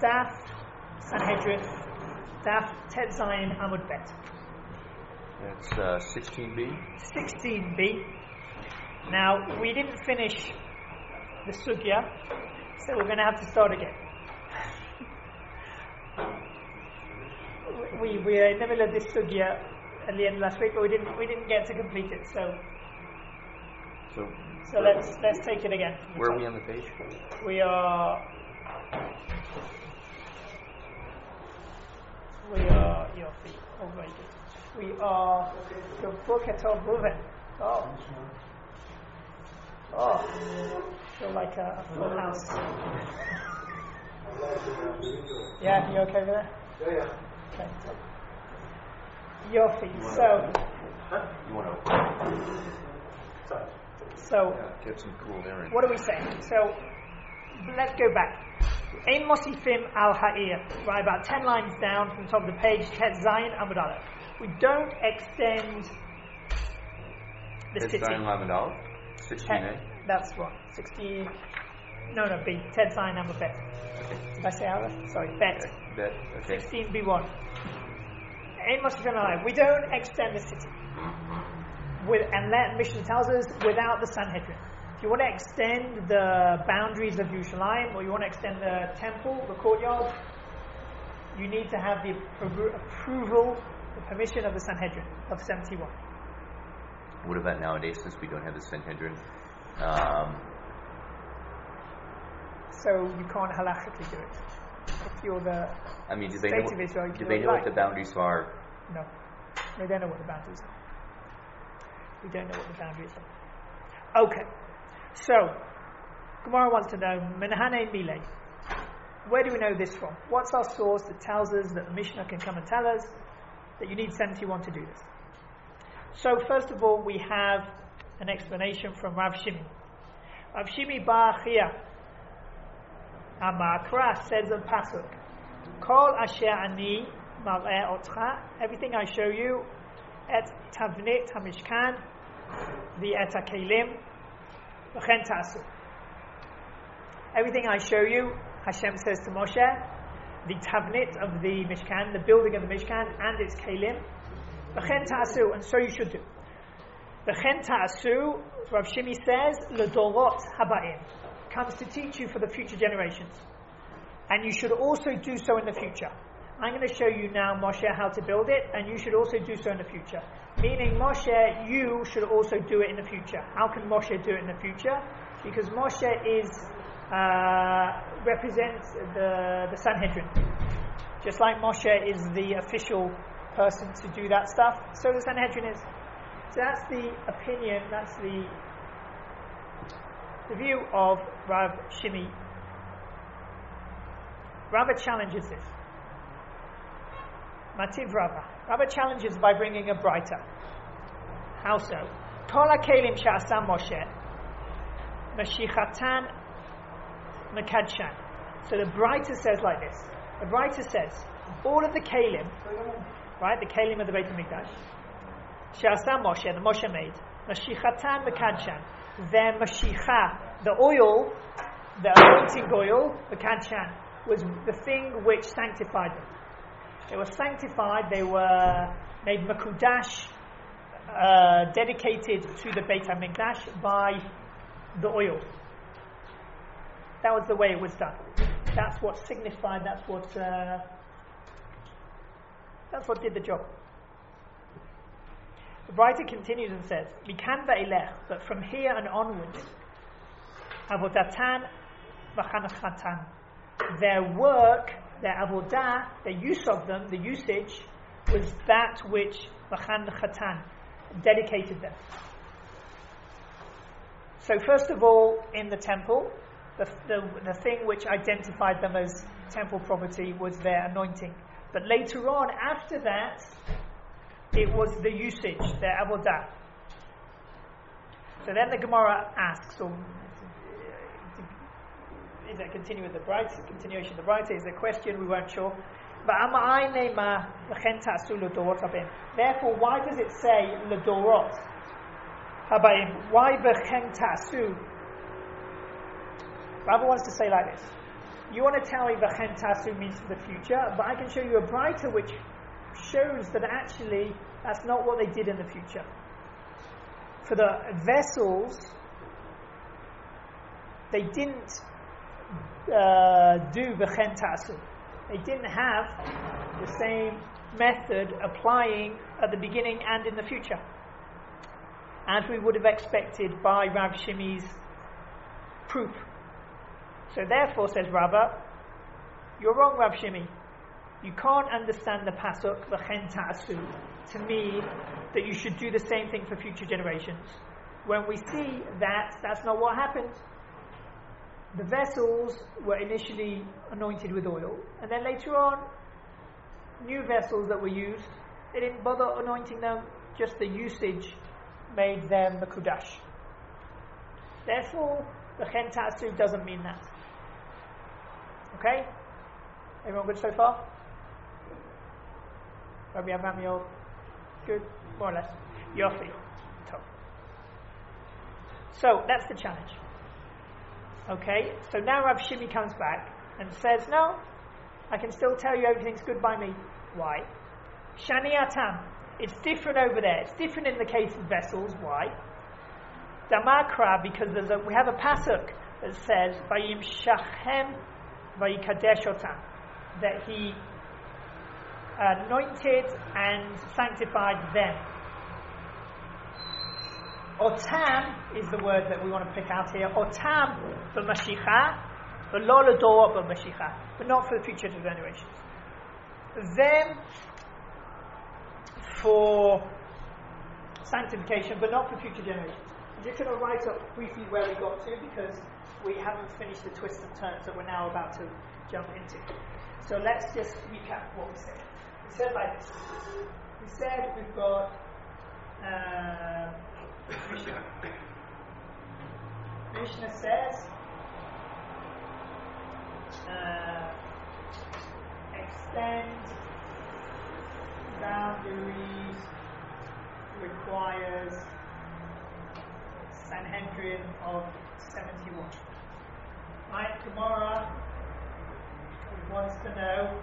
Daf Sanhedrin, Daf Tet Zayin Amud Bet. That's 16b. 16b. Now, we didn't finish the Sugya, so we're going to have to start again. We were in the middle of this Sugya at the end of last week, but we didn't get to complete it, so let's take it again. Where are we on the page? We are Yofi. Oh, very good. We are the book at Reuven. Feel like a full house. Yeah, you okay with that? Yeah. Okay. Yofi. So Get some cool air in. what are we saying? So let's go back. Ein Mosifim al Ha'ir. Right, about 10 lines down from the top of the page. Tet Zayin Amud Aleph. We don't extend the Tet city. Zayin Lamed Aleph, 16a. That's what 16. No, B. Tet Zayin Amud Bet. Did I say Aleph? Sorry, Bet. Bet. Okay. 16b1. Ein Mosifim al Ha'ir. We don't extend the city. And that Mishnah tells us without the Sanhedrin. If you want to extend the boundaries of Yerushalayim, or you want to extend the temple, the courtyard, you need to have the approval, the permission of the Sanhedrin of 71. What about nowadays, since we don't have the Sanhedrin? So you can't halachically do it. If you're the I mean, do they state know, of Israel, do they know what the boundaries are? No. They don't know what the boundaries are. We don't know what the boundaries are. Okay. So, Gemara wants to know, Menahane Mile. Where do we know this from? What's our source that tells us that the Mishnah can come and tell us that you need 71 to do this? So, first of all, we have an explanation from Rav Shimi. Rav Shimi Bar Chia Amakra says on Pasuk, Kol asher ani mar'eh otcha, everything I show you, et tavnit hamishkan, the et hakelim, v'chen ta'asu. Everything I show you, Hashem says to Moshe, the tavnit of the Mishkan, the building of the Mishkan, and its kelim, v'chen ta'asu, and so you should do. V'chen ta'asu, Rav Shimi says, l'dorot haba'im, comes to teach you for the future generations. And you should also do so in the future. I'm going to show you now, Moshe, how to build it, and you should also do so in the future. Meaning, Moshe, you should also do it in the future. How can Moshe do it in the future? Because Moshe represents the Sanhedrin. Just like Moshe is the official person to do that stuff, so the Sanhedrin is. So that's the opinion, that's the view of Rav Shimi. Rava challenges this. Mativ Rava. Rava challenges by bringing a brighter. How so? Kol hakelim she'asa Moshe mashichatan mekadshan. So the brighter says like this. The brighter says, all of the kelim, right, the kelim of the Beit HaMikdash, she'asa Moshe, the Moshe made, mashichatan mekadshan, their mashicha, the oil, the anointing oil, mekadshan, was the thing which sanctified them. They were sanctified, they were made makudash, dedicated to the Beit HaMikdash by the oil. That was the way it was done. That's what signified, that's what did the job. The writer continues and says, Mikan va'ilech, but from here and onwards, avodatan v'chanachatan, their work, their avodah, their use of them, the usage, was that which V'chan Chatan dedicated them. So first of all, in the temple, the thing which identified them as temple property was their anointing. But later on, after that, it was the usage, their avodah. So then the Gemara asks, or is it continuation of the Braita? Is a question, we weren't sure. Therefore, why does it say l'dorot habayim? Why b'chen ta'asu? Rabbi wants to say like this: You want to tell me V'chen Tasu means for the future, but I can show you a brighter which shows that actually that's not what they did in the future. For the vessels, they didn't do V'chen Tasu. They didn't have the same method applying at the beginning and in the future, as we would have expected by Rav Shimi's proof. So therefore, says Rava, you're wrong, Rav Shimi. You can't understand the pasuk V'chen Ta'asu to mean that you should do the same thing for future generations, when we see that that's not what happened. The vessels were initially anointed with oil, and then later on, new vessels that were used, they didn't bother anointing them, just the usage made them Mekudash. Therefore, V'chen Ta'asu doesn't mean that. Okay? Everyone good so far? Rabbi Avramiel, good? More or less. Yofi. Top. So, that's the challenge. Okay? So now Rav Shimi comes back and says, no, I can still tell you everything's good by me. Why? Shani Atam. It's different over there. It's different in the case of vessels. Why? Damakra, because we have a pasuk that says, Vayim Shachem Vayikadesh Otam, that he anointed and sanctified them. Otam is the word that we want to pick out here. Otam b'mashicha, v'lo l'dor b'mashicha, but not for the future generations. Them for sanctification, but not for future generations. I'm just going to write up briefly where we got to, because we haven't finished the twists and turns that we're now about to jump into. So let's just recap what we said. We said like this. We said we've got Mishnah says extend boundaries requires Sanhedrin of 71. Right, Gemara wants to know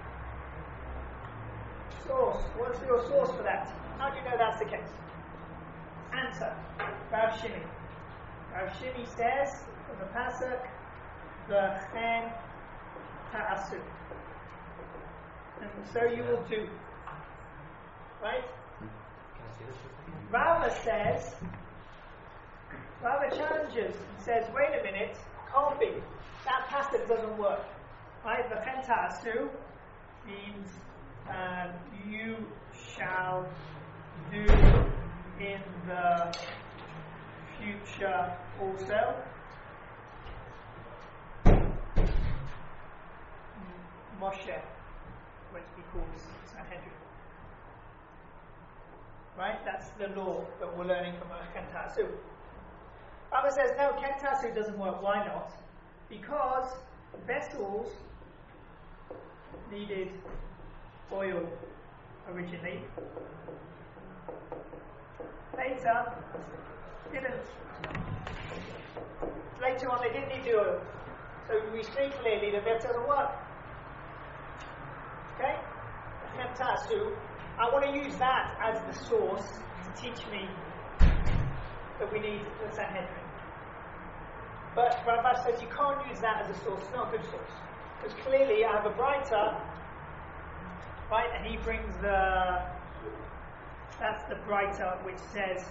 source. What's your source for that? How do you know that's the case? Answer, Rav Shimi. Rav Shimi says from the pasuk, V'chen Ta'asu. And so you will do. Right? Rava says, Rava challenges and says, wait a minute, can't be. That pasuk doesn't work. Right? V'chen Ta'asu means you shall do in the future also. Moshe went to be called Sanhedrin. Right? That's the law that we're learning from Ken Ta'asu. Rava says, no, Ken Ta'asu doesn't work. Why not? Because vessels needed oil originally. Later, didn't. Later on, they didn't need the oil. So we see clearly that doesn't work. Okay? I want to use that as the source to teach me that we need the Sanhedrin. But Rambam says you can't use that as a source. It's not a good source. Because clearly I have a brighter, right? And he brings that's the brighter which says,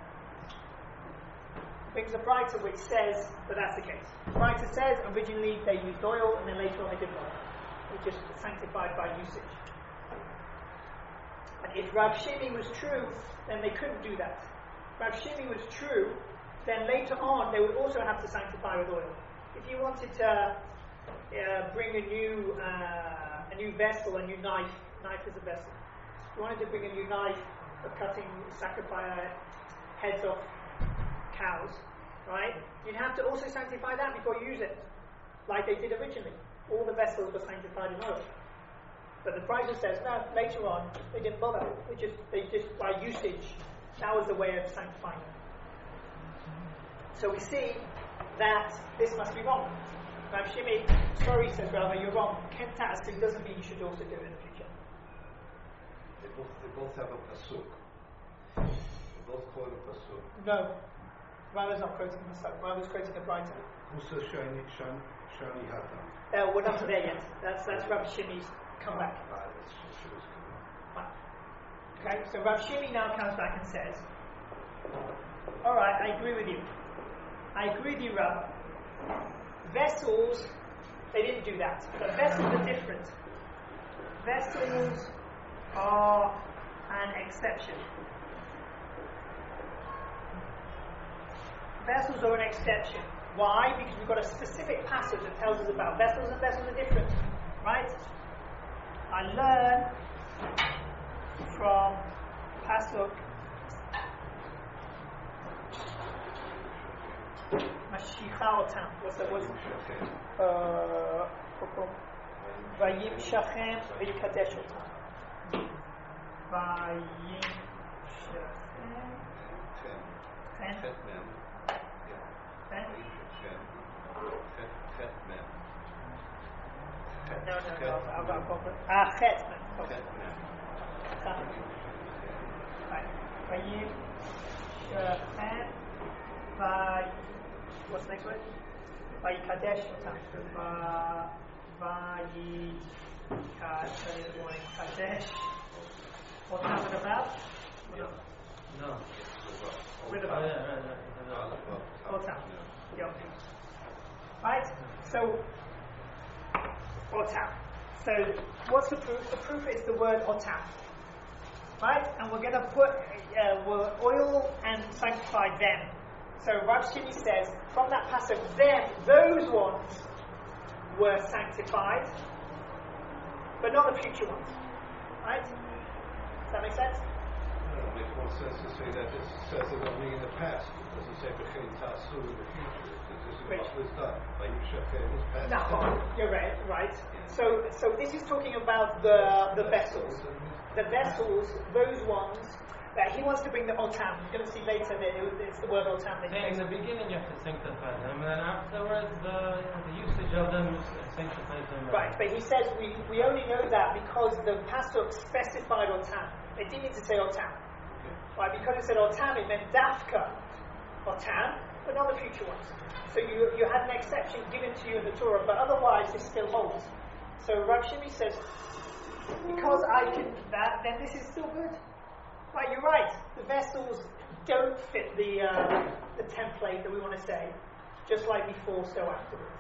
that that's the case. The brighter says originally they used oil and then later on they didn't oil. They just sanctified by usage. And if Rav Shimi was true, then they couldn't do that. If Rav Shimi was true, then later on they would also have to sanctify with oil. If you wanted to bring a new vessel, a new knife is a vessel. If you wanted to bring a new knife for cutting sacrifice heads off cows, right? You'd have to also sanctify that before you use it, like they did originally. All the vessels were sanctified in oil. But the Brisa says, no, later on, they didn't bother. They just by usage, that was the way of sanctifying them. So we see that this must be wrong. Rav Shimi, sorry, said Rava, you're wrong. Ken Ta'asu doesn't mean you should also do it in the future. They both have a pasuk. They both quote a pasuk. No. Rava's not quoting the pasuk. Rava's quoting a brighter. Usa shani hatam. We're not there yet. That's Rav Shimi's comeback. Right. Okay, so Rav Shimi now comes back and says, alright, I agree with you. I agree with you, Rav. Vessels, they didn't do that. But vessels are different. Vessels are an exception. Vessels are an exception. Why? Because we've got a specific passage that tells us about vessels, and vessels are different. Right? I learn from Pasuk Mashicha Otam. What's that word? Vayim Shachem V'yikadesh Otam. Vayim Shachem. No. Chetman. Right. Vayim Shachem. What's the next word? Vayikadesh Otam. Vayikadesh Otam with a vowel? No. With a vowel. Otam. Yep. Right? So, Otam. So, what's the proof? The proof is the word Otam. Right? And we're going to put we'll oil and sanctify them. So Rav Shimi says, from that passage, those ones were sanctified, but not the future ones. Right? Does that make sense? No, it makes more sense to say that this says it only in the past. It doesn't say B'chein Ta'asu in the future. This is what was done. Vayim Shachem is past. No, you're right. So this is talking about the vessels. The vessels, those ones, that he wants to bring the Otam. You're going to see later that it's the word Otam. In the beginning you have to sanctify them, and then afterwards the usage of them sanctifies them. Right, but he says we only know that because the Pasuk specified Otam. They didn't need to say Otam. Right, because it said Otam, it meant Dafka Otam, but not the future ones. So you had an exception given to you in the Torah, but otherwise this still holds. So Rav Shimi says, because I can do that, then this is still good. Right, you're right. The vessels don't fit the template that we want to say, just like before, so afterwards.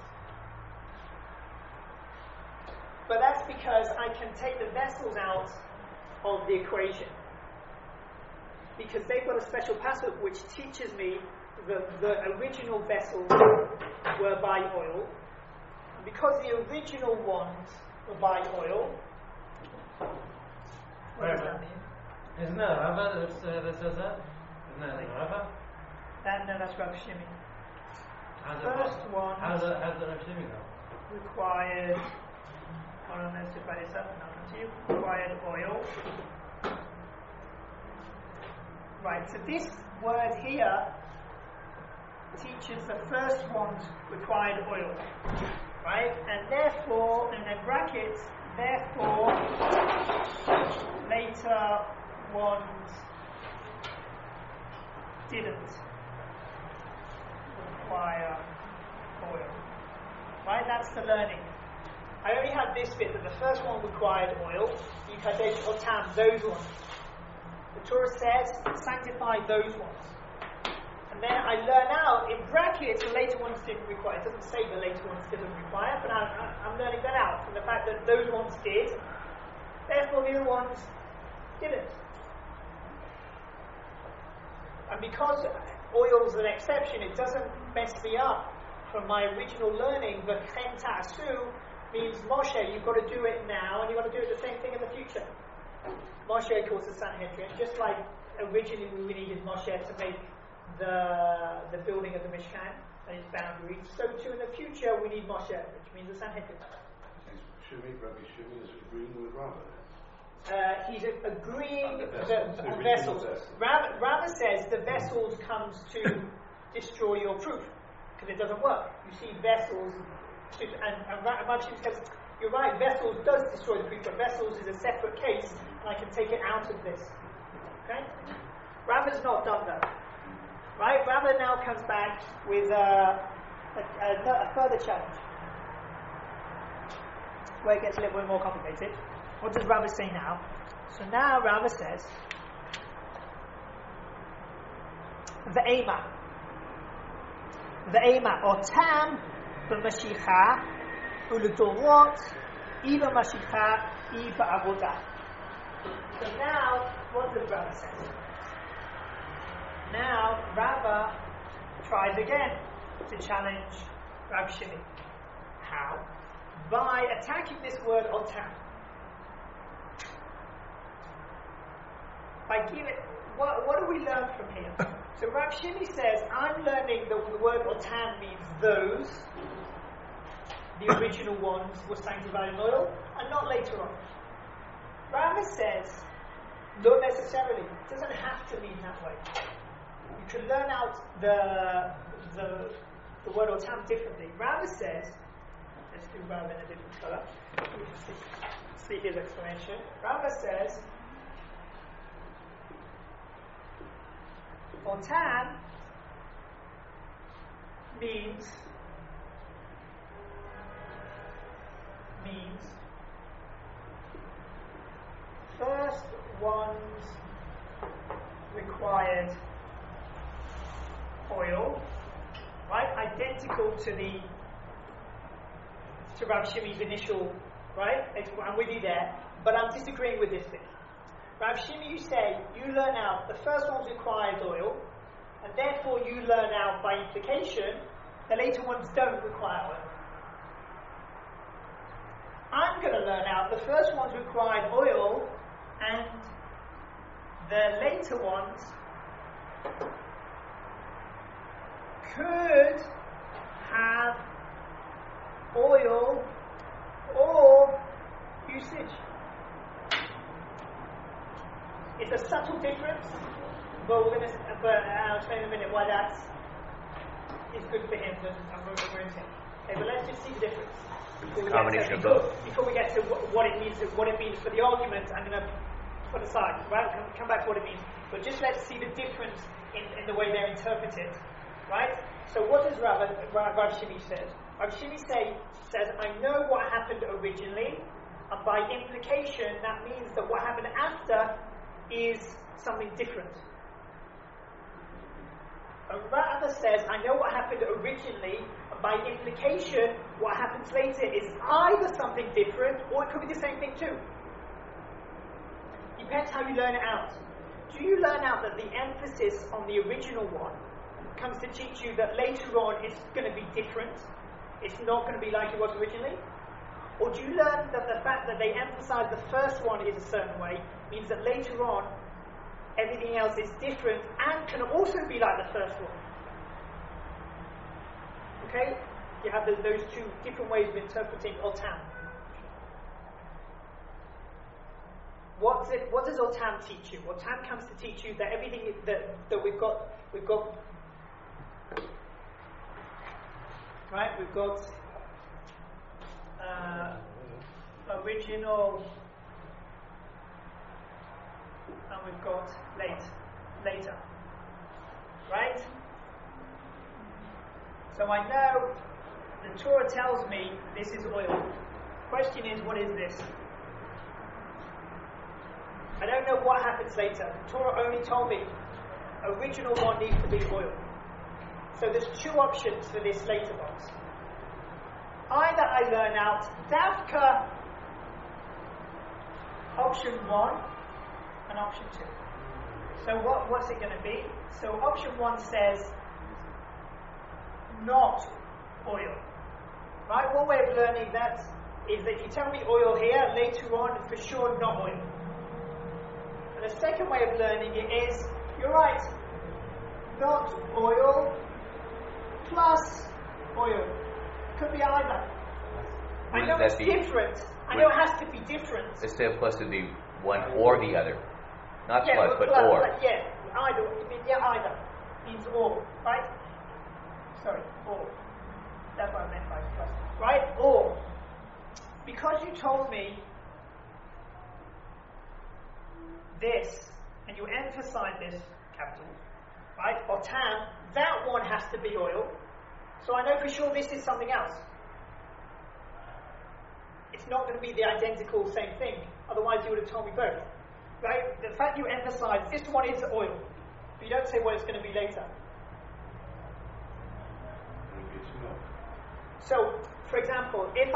But that's because I can take the vessels out of the equation, because they've got a special passage which teaches me the original vessels were by oil. And because the original ones were by oil, what does that mean? Isn't that Rava that says that? Isn't that like Rava? No, that's Rav Shimi. First one. How's the Rav Shimi go? Required. Hold on, let's just write this up. Required oil. Right, so this word here teaches the first one's required oil. Right? And therefore, in the brackets, therefore, later ones didn't require oil. Right? That's the learning. I only have this bit that the first one required oil. Yikadesh Otam, those ones. The Torah says, sanctify those ones. And then I learn out in brackets the later ones didn't require. It doesn't say the later ones didn't require, but I'm learning that out from the fact that those ones did. Therefore, the other ones didn't. And because oil's an exception, it doesn't mess me up from my original learning. The Chen Ta'asu means Moshe, you've got to do it now, and you've got to do the same thing in the future. Moshe, of course, the Sanhedrin, just like originally we needed Moshe to make the building of the Mishkan and its boundaries, so too in the future we need Moshe, which means the Sanhedrin. Rabbi Shimi is agreeing with Rava. He's agreeing the vessels. Rava says the vessels comes to destroy your proof because it doesn't work. You see vessels And Rav Shimi says, you're right, vessels does destroy the priest, but vessels is a separate case, and I can take it out of this. Okay? Rava's not done that. Right? Rava now comes back with a further challenge, where it gets a little bit more complicated. What does Rava say now? So now Rava says, Ve'ema, otam b'mashicha u'ledorot I b'mashicha I b'avodah. So now, what does Rava say? Now Rava tries again to challenge Rav Shimi. How? By attacking this word otam. By giving, what do we learn from here? So Rav Shimi says, I'm learning the word otam means those, the original ones were sanctified in oil, and not later on. Rava says, not necessarily, it doesn't have to mean that way. You can learn out the word otam differently. Rava says, let's do Rava in a different color. You can see his explanation. Rava says, otam means first one's required oil, right? Identical to Rav Shimi's initial, right? I'm with you there, but I'm disagreeing with this bit. Rav Shimi, you say, you learn out the first one's required oil, and therefore you learn out by implication the later ones don't require oil. I'm going to learn out the first one's required oil, and the later ones could have oil or usage. It's a subtle difference, but I'll explain in a minute why that is good for him and we're in him. Okay, but let's just see the difference. Before we get to what it means for the argument, I'm going to put aside. Right? Come back to what it means. But just let's see the difference in the way they're interpreted. Right? So what does Rav Shimi say? Rav Shimi says, I know what happened originally, and by implication that means that what happened after is something different. Rava says, I know what happened originally, and by implication, what happens later is either something different, or it could be the same thing too. Depends how you learn it out. Do you learn out that the emphasis on the original one comes to teach you that later on it's going to be different? It's not going to be like it was originally? Or do you learn that the fact that they emphasize the first one is a certain way means that later on everything else is different and can also be like the first one? Okay? You have those two different ways of interpreting otam. What does otam teach you? Otam comes to teach you that everything that we've got right? We've got original, and we've got later, right? So I know the Torah tells me this is oil. Question is, what is this? I don't know what happens later. The Torah only told me original one needs to be oil. So there's two options for this later box. Either I learn out Davka option 1 and option 2. So what's it going to be? So option 1 says not oil. Right? One way of learning that is that if you tell me oil here, later on for sure not oil. And the second way of learning it is, you're right, not oil plus oil. Could be either. I know it's different. I know it has to be different. Instead of plus would be one or the other. Not yeah, plus, but plus, or. Yeah, either. Either. Means or, right? Sorry, or. That's what I meant by plus. right? Or because you told me this, and you emphasize this, capital, right? Or tam, that one has to be oil. So I know for sure this is something else. It's not going to be the identical same thing. Otherwise you would have told me both. Right? The fact you emphasize this one is oil, but you don't say what it's going to be later. So, for example, if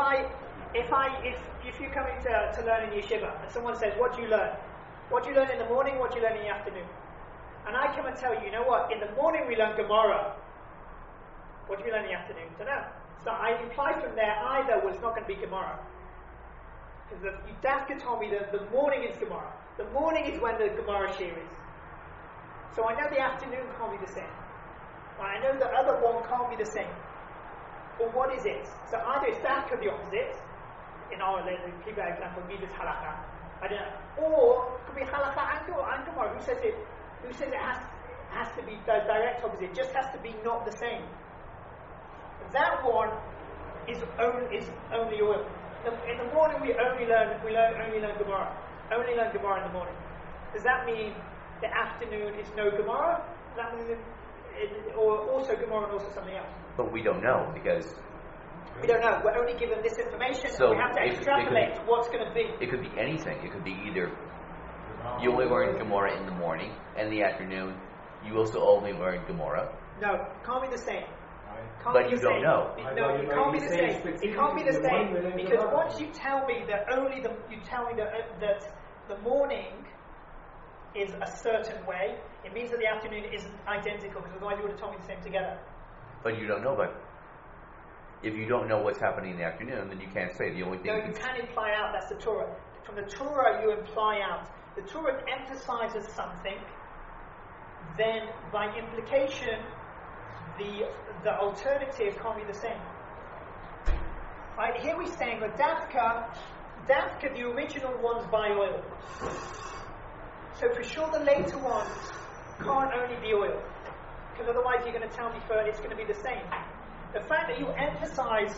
you're coming to learn in yeshiva and someone says, what do you learn? What do you learn in the morning? What do you learn in the afternoon? And I come and tell you, you know what? In the morning we learn Gemara. What do you learn in the afternoon? I don't know. So I imply from there either was not going to be Gemara. Because Dafka told me that the morning is Gemara. The morning is when the Gemara shir is. So I know the afternoon can't be the same. I know the other one can't be the same. But what is it? So either it's Dafka the opposite, in our Hebrew example, Midas Halakha, I don't know. Or it could be Halakha and Gemara. Who says it has to be the direct opposite? It just has to be not the same. That one is only oil. In the morning we only learn Gemara. Only learn Gemara in the morning. Does that mean the afternoon is no Gemara? Does that mean or also Gemara and also something else? But we don't know because we don't know. We're only given this information, so and we have to extrapolate what's going to be. It could be anything. It could be either you only learn Gemara in the morning, and in the afternoon you also only learn Gemara. No, can't be the same. But you don't know. No, it can't be the same. It can't be the same because once you tell me that that the morning is a certain way, it means that the afternoon isn't identical because otherwise you would have told me the same together. But you don't know. But if you don't know what's happening in the afternoon, then you can't say the only thing. No, you can imply out. That's the Torah. From the Torah, you imply out. The Torah emphasizes something. Then, by implication, the alternative can't be the same. Right, here we're saying that Dafka, the original ones buy oil. So for sure the later ones can't only be oil. Because otherwise you're going to tell me further it's going to be the same. The fact that you emphasize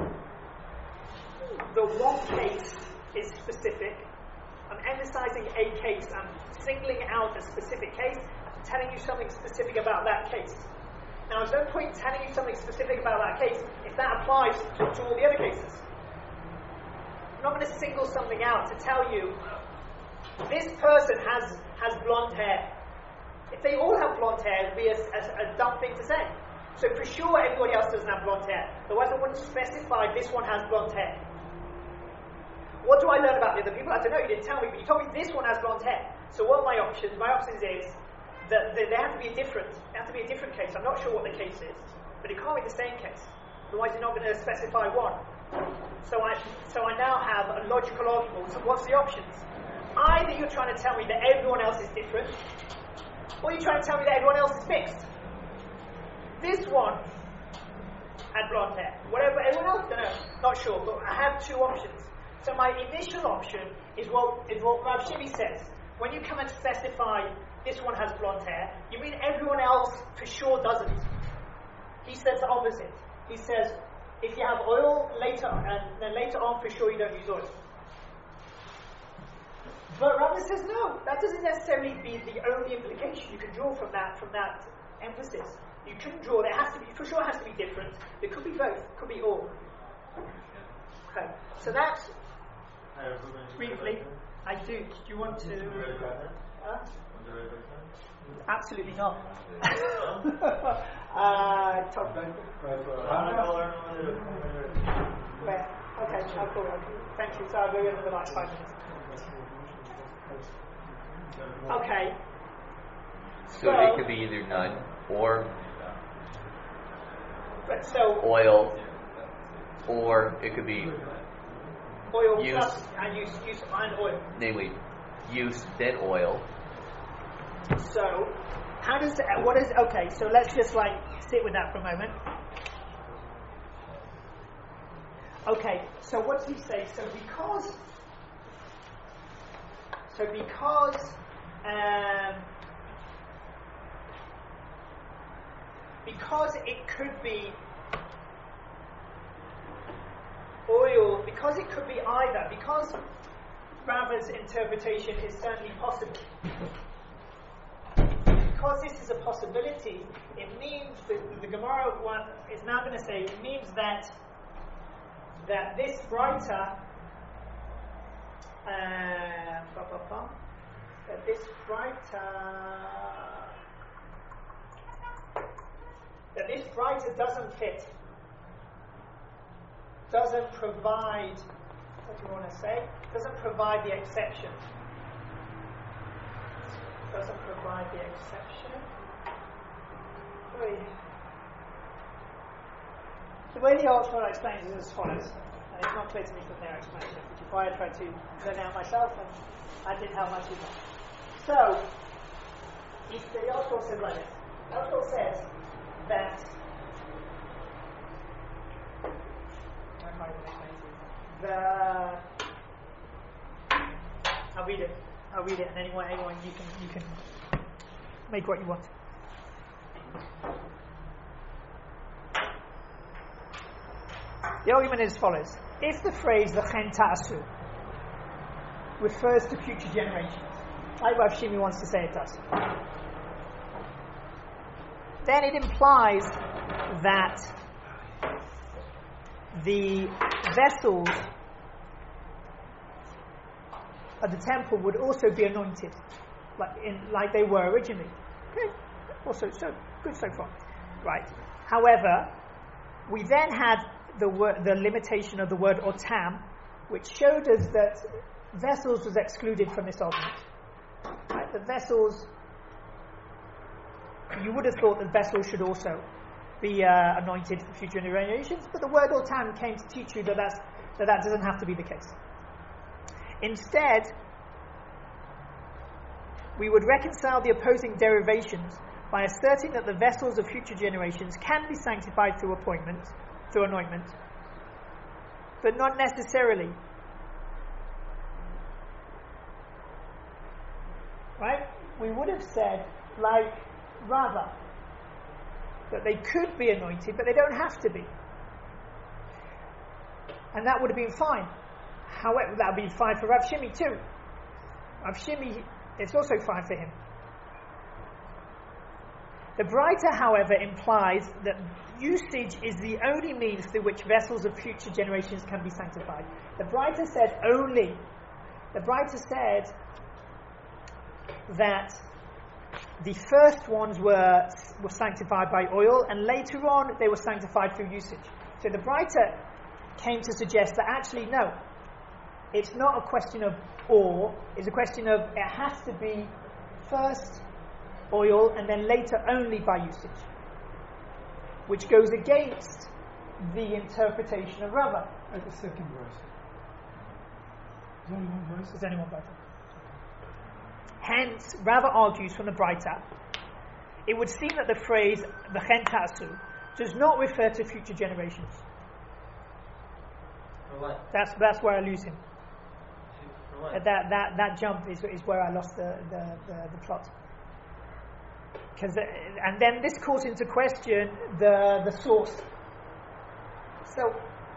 the one case is specific. I'm emphasizing a case. I'm singling out a specific case. I'm telling you something specific about that case. Now, there's no point telling you something specific about that case if that applies to all the other cases. I'm not going to single something out to tell you this person has blonde hair. If they all have blonde hair, it would be a dumb thing to say. So for sure everybody else doesn't have blonde hair. Otherwise I wouldn't specify this one has blonde hair. What do I learn about the other people? I don't know, you didn't tell me, but you told me this one has blonde hair. So what are my options? My options is that they have to be a different case. I'm not sure what the case is, but it can't be the same case. Otherwise you're not going to specify one. So I now have a logical argument. So what's the options? Either you're trying to tell me that everyone else is different, or you're trying to tell me that everyone else is mixed. This one had blonde hair. Whatever everyone else, don't know, not sure, but I have two options. So my initial option is what Rav Shimi says. When you come and specify this one has blonde hair, you mean everyone else for sure doesn't. He says the opposite. He says if you have oil later and then later on for sure you don't use oil. But Rambam says no, that doesn't necessarily be the only implication you can draw from that emphasis. You couldn't draw, there has to be, for sure it has to be different. It could be both, could be all. Okay, so that's briefly, I do. Do you want to? Absolutely not. Tom. Where? Okay, I'll call it. Thank you. So I'll go in the last 5 minutes. Okay. So it could be either none or oil, or it could be oil use, plus and use and oil. Namely, use then oil. So, okay, so let's just sit with that for a moment. Okay, so what does he say? So because it could be oil, because it could be either, because Rava's interpretation is certainly possible. Because this is a possibility, it means that the Gemara is now going to say, it means that this writer, that this writer doesn't fit, doesn't provide, what do you want to say? Doesn't provide the exception. Doesn't provide the exception. The way the Oxford explains it is as follows, and it's not clear to me from their explanation, which is why I tried to learn out myself, and I didn't have much either. So, the Oxford says like this. The Oxford says that I'll read it, and anyone you can make what you want. The argument is as follows: if the phrase "v'chen ta'asu" refers to future generations, like Rav Shimi wants to say it does, then it implies that the vessels of the temple would also be anointed, like they were originally. Okay, also so good so far, right? However, we then had the limitation of the word otam, which showed us that vessels was excluded from this argument. Right? The vessels, you would have thought that vessels should also be anointed for future generations, but the word otam came to teach you that doesn't have to be the case. Instead, we would reconcile the opposing derivations by asserting that the vessels of future generations can be sanctified through anointment, but not necessarily. Right? We would have said, like Rava, that they could be anointed, but they don't have to be. And that would have been fine. However, that would be fine for Rav Shimi too. Rav Shimi, it's also fine for him. The Breita, however, implies that usage is the only means through which vessels of future generations can be sanctified. The Breita said only. The Breita said that the first ones were sanctified by oil, and later on they were sanctified through usage. So the Breita came to suggest that actually no, it's not a question of or, it's a question of it has to be first oil and then later only by usage, which goes against the interpretation of Rava. At the second verse. There's only one verse? There's only one Breita. Hence, Rava argues from the Breita, it would seem that the phrase "v'chen ta'asu" does not refer to future generations. For what? That's where I lose him. For what? That jump is where I lost the plot. And then this calls into question the source. So,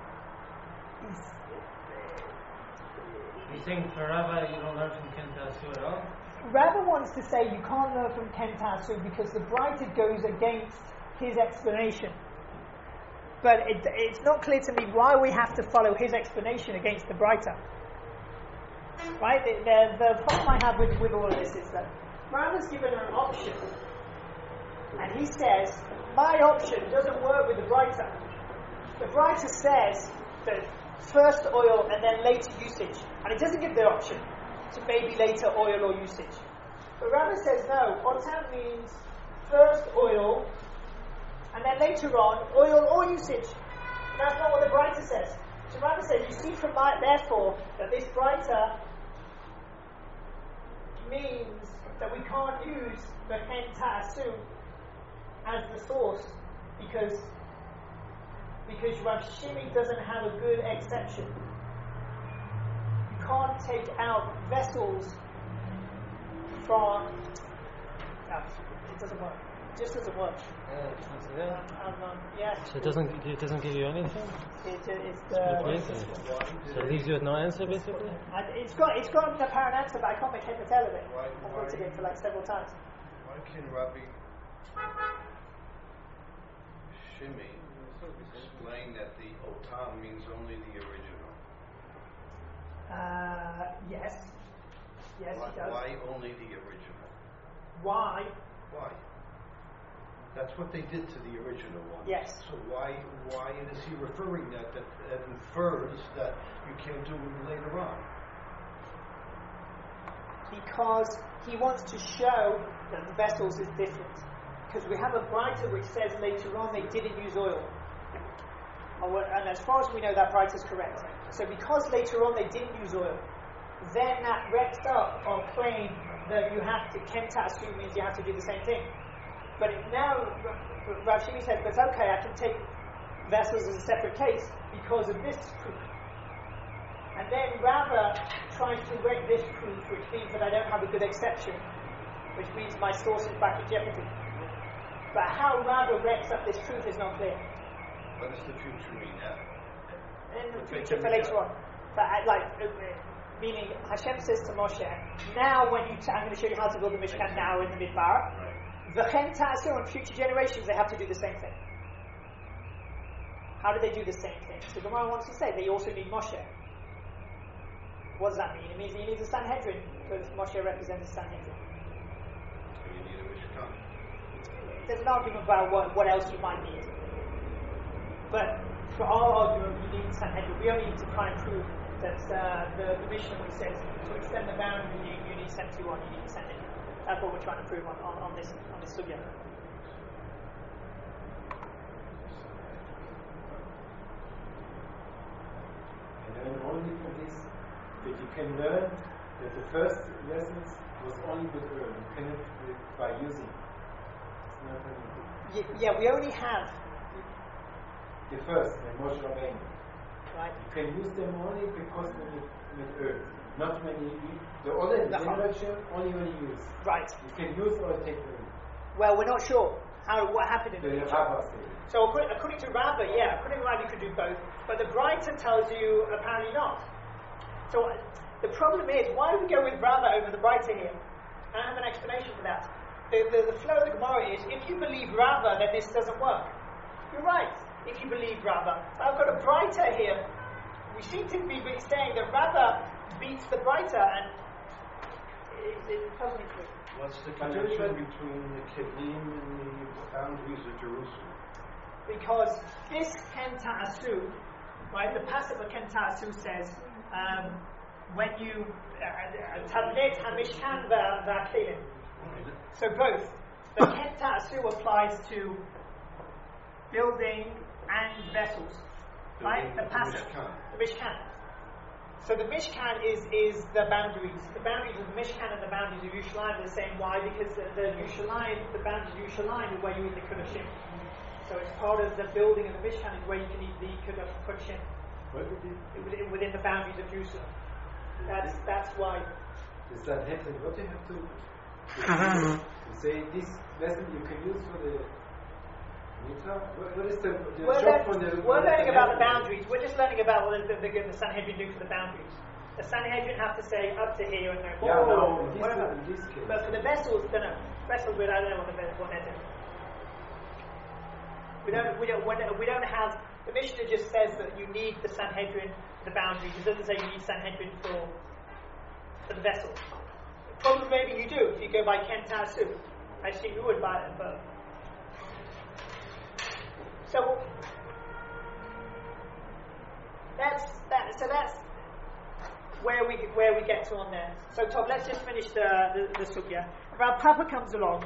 You're saying for Rava you don't learn from Ken Ta'asu at all? Rava wants to say you can't learn from Ken Ta'asu because the Breita goes against his explanation. But it's not clear to me why we have to follow his explanation against the Breita. Right? The problem I have with all of this is that Rava's given an option, and he says, my option doesn't work with the Breita. The Breita says that first oil and then later usage, and it doesn't give the option to maybe later oil or usage. But Rava says no, otam means first oil and then later on oil or usage. And that's not what the Breita says. So Rava says, you see from therefore that this Breita means that we can't use the Ken Ta'asu as the source because Rav Shimi doesn't have a good exception. You can't take out vessels from... No, it doesn't work. just doesn't work. Yeah. So it doesn't give you anything? It's So it leaves you with no answer, basically? It's got an apparent answer, but I can't make head or tail of it. I've looked at it for like several times. Why can Rabbi Shimi explain that the otam means only the original? Yes. Yes, Why, it does. why only the original? Why? Why? That's what they did to the original one. Yes. So why is he referring that infers that you can't do it later on? Because he wants to show that the vessels is different. Because we have a Breita which says later on they didn't use oil. And as far as we know, that Breita is correct. So because later on they didn't use oil, then that wrecks up our claim that you have to, Kenta Asu means you have to do the same thing. But now, Rav Shimi says, but okay, I can take vessels as a separate case because of this proof. And then Rava tries to wreck this proof, which means that I don't have a good exception, which means my source is back in jeopardy. But how Rava wrecks up this truth is not clear. What does the future mean now? In the future for later on. But meaning Hashem says to Moshe, now when I'm going to show you how to build the Mishkan now in the Midbar. V'chen ta'asu, in future generations they have to do the same thing. How do they do the same thing? So Gemara wants to say they also need Moshe. What does that mean? It means you need the Sanhedrin, because Moshe represents the Sanhedrin. So you need a Mishkan. There's an argument about what else you might need. But for our argument, you need the Sanhedrin. We only need to try and prove that the Mishnah which says to extend the boundary you need 71, you need the Sanhedrin. That's what we're trying to prove on this subject. And then only for this, that you can learn that the first lessons was only with oil. You cannot by using. It's not anything. Yeah, we only have The first, the Moshe Rabbeinu. right. You can use them only because with oil. Not when you use the other generation, only when you use. Right. You can use or take oil. Well, we're not sure what happened in the The future. Rabbah said. So according to Rabbah, according to Rabbah you could do both, but the Breita tells you apparently not. So the problem is, why do we go with Rabbah over the Breita here? I have an explanation for that. The flow of the Gemara is, if you believe Rabbah, then this doesn't work. You're right, if you believe Rabbah. I've got a Breita here. We seem to be saying that Rabbah beats the Breita, and it puzzles me. What's the connection between the Kedim and the boundaries of Jerusalem? Because this Kenta Asu, right, the passage of Kenta Asu says, when you Tablet HaMishkan v'Akelim. So both. The Kenta Asu applies to building and vessels. Right? The passage. The Mishkan. So the Mishkan is the boundaries. The boundaries of the Mishkan and the boundaries of Yerushalayim are the same. Why? Because the boundaries of Yerushalayim is where you eat the Kodashim. So it's part of the building of the Mishkan is where you can eat the Kodashim. Within the boundaries of Jerusalem. That's why. Is that happening? What do you have to say? This lesson you can use for the Mitra? What is the job for the? We're learning about the boundaries. We're just learning about what the Sanhedrin do for the boundaries. The Sanhedrin have to say up to here and no more. In this case. But for the vessels, don't know. Vessels, I don't know what they're doing. We don't have. The Mishnah just says that you need the Sanhedrin, the boundaries. It doesn't say you need Sanhedrin for the vessel. Probably maybe you do if you go by Kenta Asu. I assume you would buy it, but so that's where we get to on there. So Tom, let's just finish the sugya. Rav Papa comes along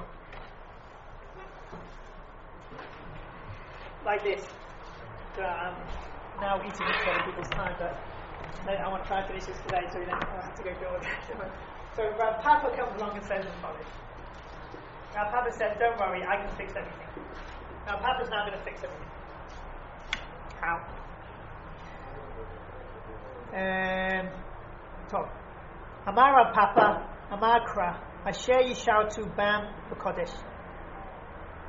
like this. Now eating into other people's time, but I want to try and finish this today, so we don't have to go through all that. So Rav Papa comes along and says the following. Rav Papa says, "Don't worry, I can fix everything." Now Papa's now going to fix everything. How? Top. Amar Rav Papa, Amar Kra, Asher Yishautu Bam B'Kodesh.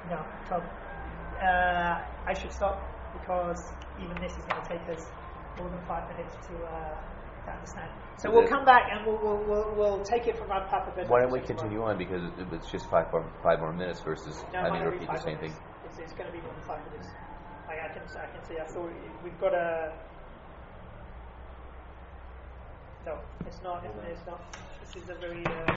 No, Tom. I should stop because even this is going to take us more than 5 minutes to understand. So we'll come back and we'll take it from our Papa. Why don't we continue on, because it's just five more minutes versus having to repeat the same thing. It's going to be more than 5 minutes. I can see. I thought we've got a. No, it's not. It's not. This is a very.